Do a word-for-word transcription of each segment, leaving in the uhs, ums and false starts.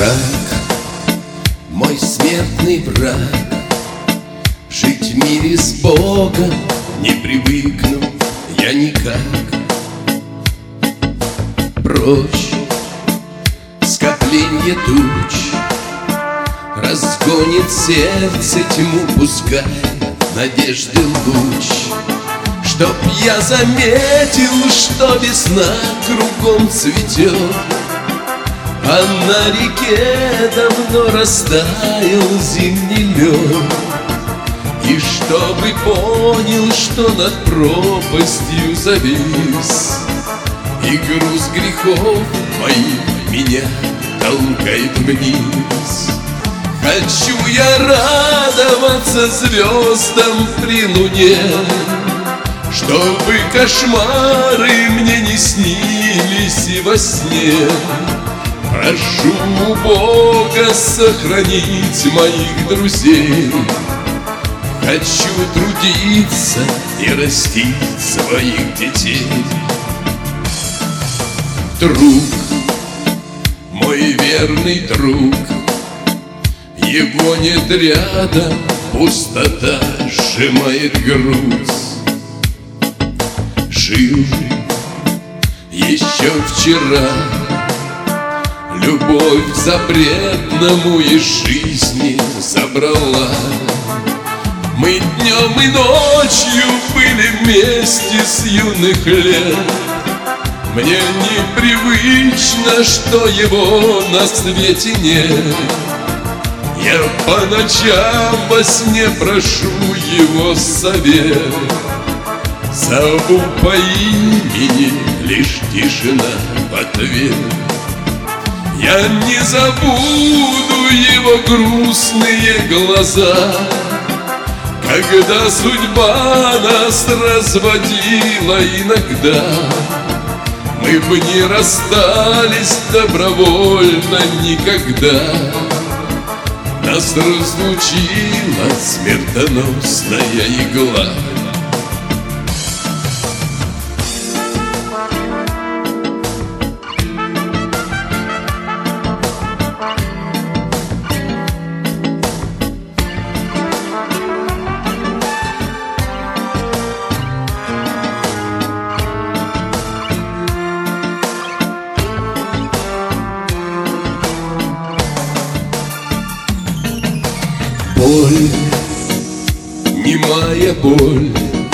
Враг, мой смертный враг, жить в мире с Богом не привыкну я никак. Прочь скопленье туч, разгонит сердце тьму, пускай надежды луч. Чтоб я заметил, что весна кругом цветет, а на реке давно растаял зимний лед. И чтобы понял, что над пропастью завис, и груз грехов моих меня толкает вниз. Хочу я радоваться звездам при луне, чтобы кошмары мне не снились и во сне. Прошу у Бога сохранить моих друзей. Хочу трудиться и растить своих детей. Друг, мой верный друг, его нет рядом, пустота сжимает грудь. Жил еще вчера, любовь запретному из жизни забрала. Мы днем и ночью были вместе с юных лет. Мне непривычно, что его на свете нет. Я по ночам во сне прошу его совет. Зову по имени, лишь тишина в ответ. Я не забуду его грустные глаза, когда судьба нас разводила иногда. Мы бы не расстались добровольно никогда. Нас разлучила смертоносная игла. Боль, немая боль,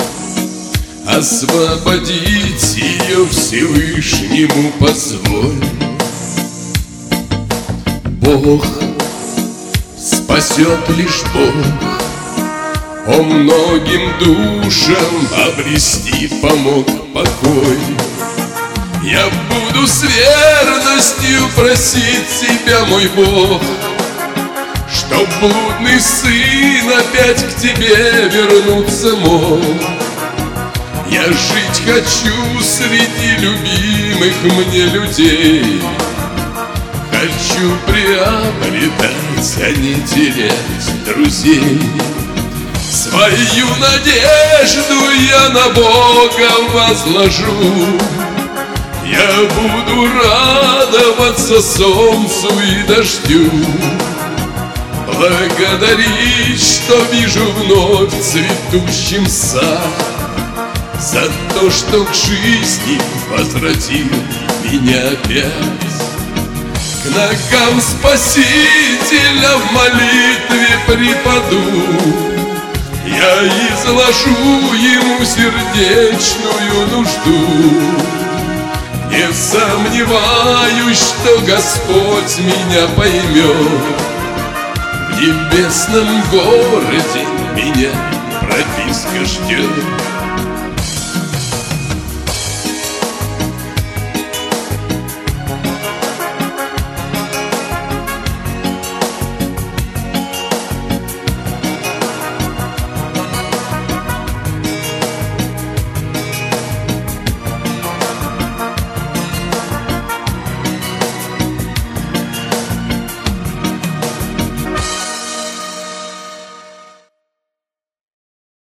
освободить ее Всевышнему позволь. Бог спасет лишь Бог, о многим душам обрести помог покой. Я буду с верностью просить тебя, мой Бог, чтоб блудный сын опять к тебе вернуться мог. Я жить хочу среди любимых мне людей. Хочу приобретать, а не терять друзей. Свою надежду я на Бога возложу. Я буду радоваться солнцу и дождю, благодарить, что вижу вновь цветущим сад, за то, что к жизни возвратил меня опять. К ногам Спасителя в молитве припаду. Я изложу ему сердечную нужду. Не сомневаюсь, что Господь меня поймет. В небесном городе меня прописка ждет.